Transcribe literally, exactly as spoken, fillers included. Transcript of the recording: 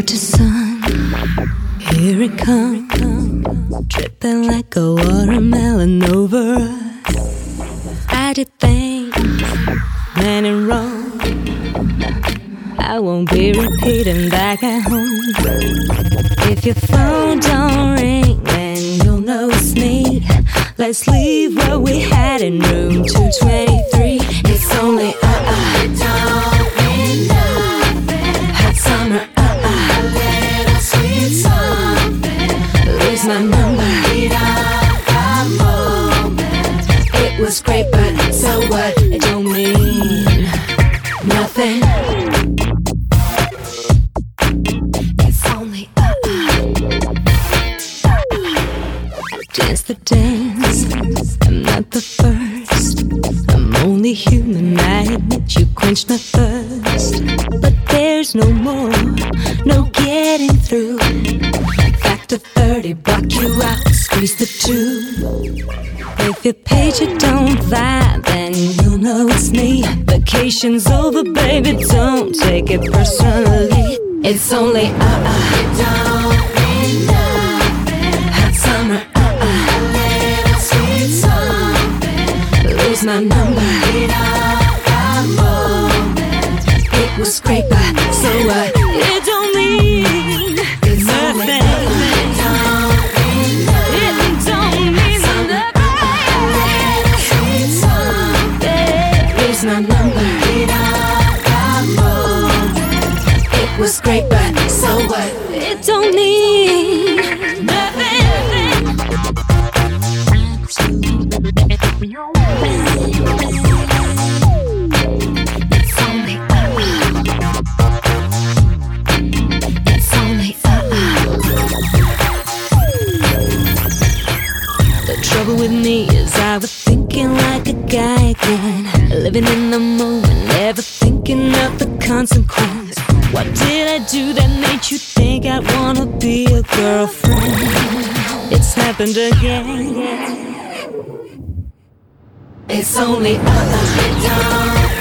to sun, here it comes, dripping like a watermelon over us. I did things when in Rome, I won't be repeating back at home. If your phone don't ring, then you'll know it's me. Let's leave what we had in room two twenty-three. It's only uh-uh hot summer, uh-uh a little sweet something. Lose my number, it was great, but so what? It don't mean nothing. It's only uh-uh dance the dance. I'm not the first, I'm only human. I admit you quenched my thirst, but there's no more, no getting through. Factor thirty, block you out, squeeze the two. If your pager don't vibe, then you'll know it's me. Vacation's over, baby, don't take it personally. It's only uh-uh hot summer, uh-uh lose my number, it was great, but so what? It don't mean it's nothing. It don't mean nothing. Lose my number, it was great, but so what? It don't mean nothing. It's only uh-uh. It's only uh-uh. The trouble with me is I was thinking like a guy again, living in the moment, never thinking of the consequence. What did I do that made you think I'd wanna be a girlfriend? It's happened again. It's only uh-uh